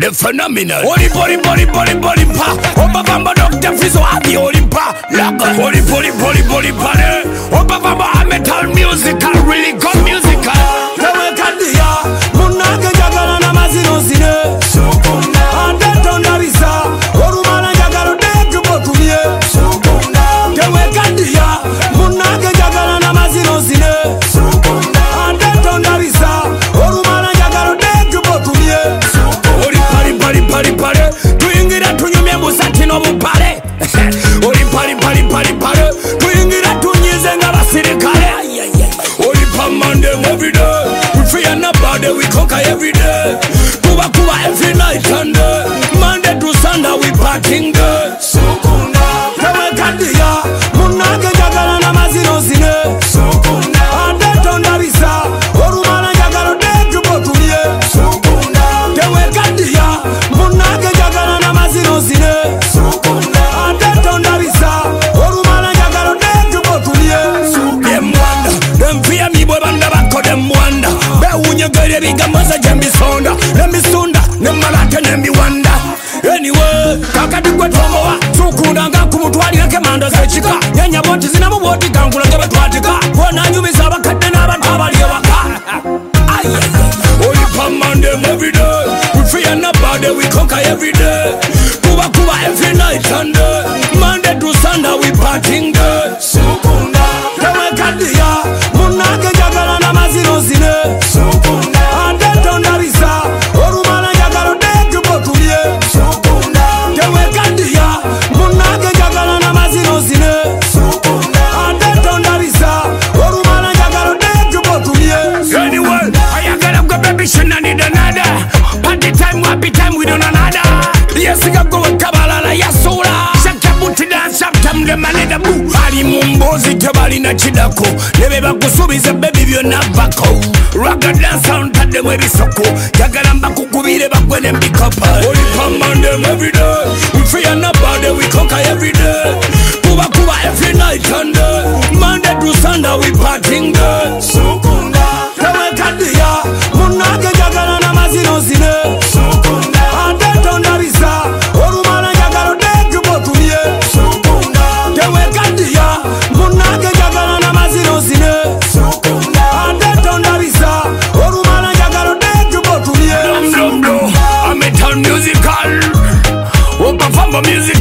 the phenomenal. Oli pa. Oba vamba Dr. Fizo abi Olimpa. Laga. Oli pare. Oba vamba metal musical, really good musical. Tewe kandiya, munage jagala na mazino zine. Sukunda. Ande tonda bisa, orumana jagalo deke botumye. Sukunda. Tewe kandiya, munage jagala na mazino zine. Sukunda. Ande tonda bisa, orumana jagalo deke botumye. Oli pare. Tuingira tunyumye musati no bupale. Oli pare. Tuingira tunyize nga basirikale. Oli pa Monday every day. We free and nobody we conquer every day. Kuba every night and day. Monday to Sunday we partying day. Sukunda. Tewe kandiya, munage jagala na mazino zine. Sukunda. Ande tonda bisa, orumana jagalo deke botumye. Sukunda. Tewe kandiya, munage jagala na mazino zine. Sukunda. Ande tonda bisa, orumana jagalo deke botumye. Them wonder, them fear me boy banda bako them wonder. Be unye gere biga maza jembi sonda. Sunda, them malate them be wonder. Anyway, kakadikwe tomowa. Sukunda nga kumutwali yake mando sechika. Nyanya boti zina muboti gangula ngebe twatika. Wana nyumisa bakate na bantabali waka. Oli pa Monday every day. We free and nobody we conquer every day. Kuba every night and day. Monday to Sunday we partying day. Sukunda. Tewe kandiya, munage jagala na mazino zine. Sukunda. Ande tonda bisa, orumana jagalo deke botumye. Sukunda. Tewe kandiya, munage jagala na mazino zine. Sukunda. Ande tonda bisa, orumana jagalo deke botumye. Anyway, I gotta go baby, she not need another. Party time, happy time, we don't another. Yes, I go with Kabalala, Yasura. Shaka buti dance, shaka them man in the boo. Ali mumbozi, Kabali na chidako. Nebe bakusubize baby, you're not bako. Rocket dance sound, cut them with soko. Yagaramba kukubire bakwene mbikapa. Oli pa Monday every day. We free and nobody, we conquer every day. Kuba every night and day. Monday to Sunday, we partying day. Sukunda. Tewe kandiya, munage jagala na mazino zine. Sukunda. Ande tonda bisa, orumana jagalo deke botumye. Sukunda. Tewe kandiya, munage jagala na mazino zine. Sukunda. Ande tonda bisa, orumana jagalo deke botumye. Dum, a metal musical. Opa famba music.